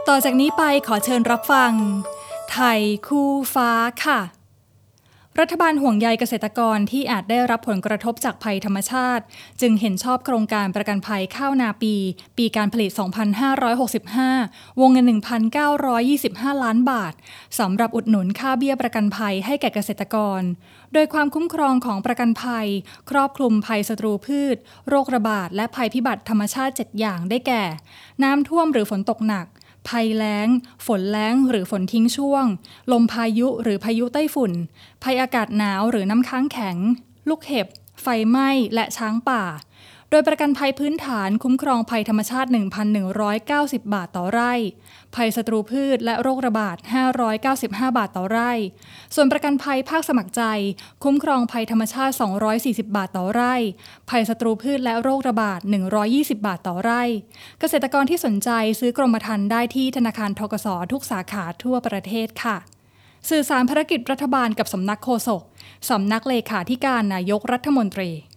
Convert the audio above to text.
ต่อจากนี้ไปขอเชิญรับฟังไทยคู่ฟ้าค่ะรัฐบาลห่วงใยเกษตรกรที่อาจได้รับผลกระทบจากภัยธรรมชาติจึงเห็นชอบโครงการประกันภัยข้าวนาปีการผลิต 2565 วงเงิน 1,925 ล้านบาทสำหรับอุดหนุนค่าเบี้ยประกันภัยให้แก่เกษตรกรโดยความคุ้มครองของประกันภัยครอบคลุมภัยศัตรูพืชโรคระบาดและภัยพิบัติธรรมชาติ 7 อย่างได้แก่น้ำท่วมหรือฝนตกหนักภัยแล้งฝนแล้งหรือฝนทิ้งช่วงลมพายุหรือพายุไต้ฝุ่นภัยอากาศหนาวหรือน้ำค้างแข็งลูกเห็บไฟไหม้และช้างป่าโดยประกันภัยพื้นฐานคุ้มครองภัยธรรมชาติ 1,190 บาทต่อไร่ภัยศัตรูพืชและโรคระบาด 595 บาทต่อไร่ส่วนประกันภัยภาคสมัครใจคุ้มครองภัยธรรมชาติ 240 บาทต่อไร่ภัยศัตรูพืชและโรคระบาด 120 บาทต่อไร่เกษตรกรที่สนใจซื้อกรมธรรม์ได้ที่ธนาคารธกส.ทุกสาขาทั่วประเทศค่ะสื่อสารภารกิจรัฐบาลกับสำนักโฆษกสำนักเลขาธิการนายกรัฐมนตรี